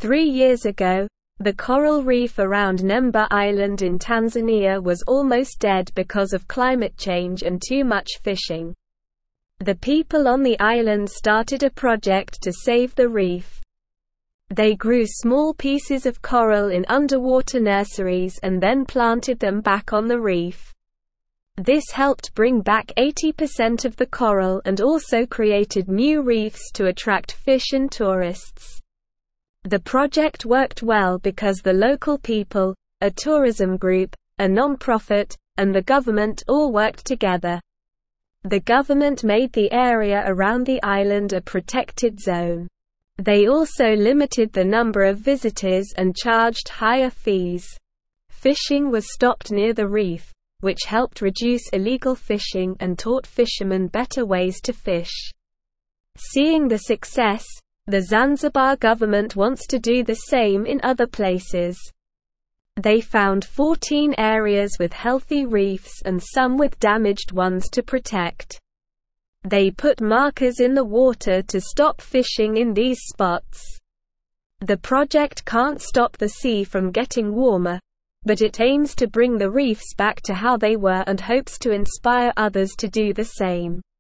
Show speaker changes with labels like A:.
A: 3 years ago, the coral reef around Nemba Island in Tanzania was almost dead because of climate change and too much fishing. The people on the island started a project to save the reef. They grew small pieces of coral in underwater nurseries and then planted them back on the reef. This helped bring back 80% of the coral and also created new reefs to attract fish and tourists. The project worked well because the local people, a tourism group, a non-profit, and the government all worked together. The government made the area around the island a protected zone. They also limited the number of visitors and charged higher fees. Fishing was stopped near the reef, which helped reduce illegal fishing and taught fishermen better ways to fish. Seeing the success, the Zanzibar government wants to do the same in other places. They found 14 areas with healthy reefs and some with damaged ones to protect. They put markers in the water to stop fishing in these spots. The project can't stop the sea from getting warmer, but it aims to bring the reefs back to how they were and hopes to inspire others to do the same.